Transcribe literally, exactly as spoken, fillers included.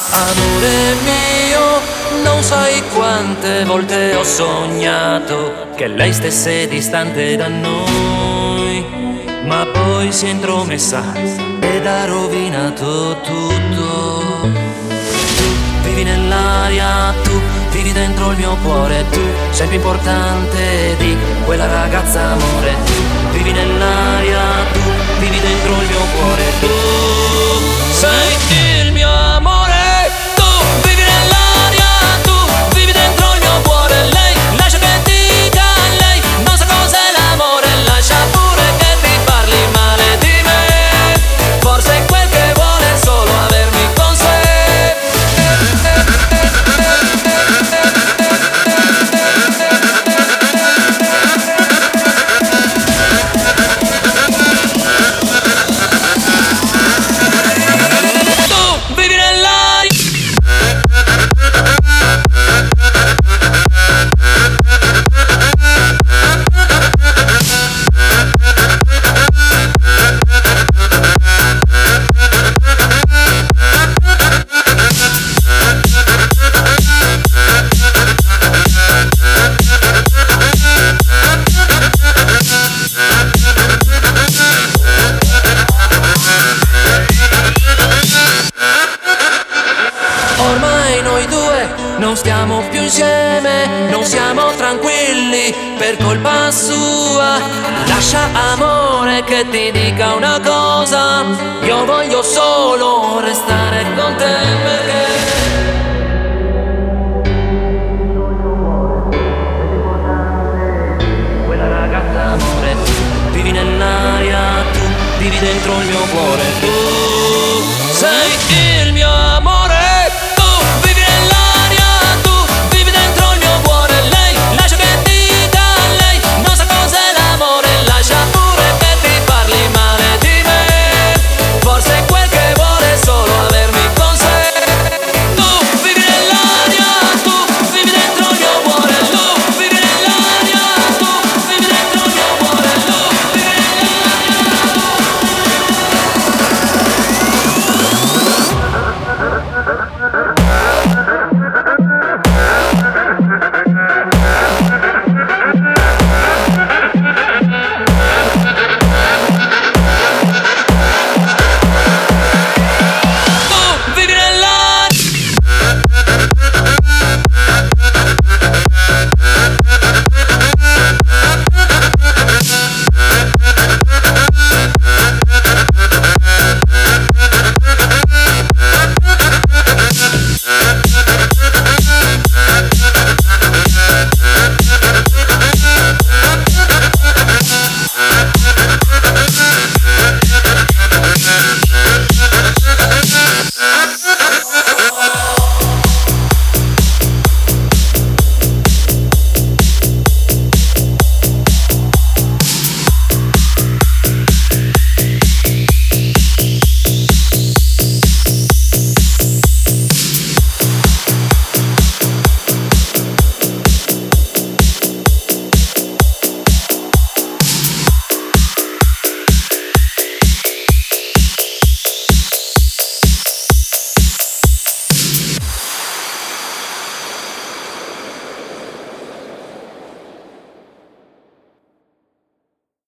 Amore mio, non sai quante volte ho sognato che lei stesse distante da noi, ma poi si è intromessa ed ha rovinato tutto. Tu vivi nell'aria, tu vivi dentro il mio cuore, tu sei più importante di quella ragazza, amore. Tu vivi nell'aria, tu vivi dentro il mio cuore, tu sei il mio amore. Ormai noi due non stiamo più insieme, non siamo tranquilli per colpa sua. Lascia, amore, che ti dica una cosa, io voglio solo restare con te, perché quella ragazza, amore, tu vivi nell'aria, tu vivi dentro il mio cuore, tu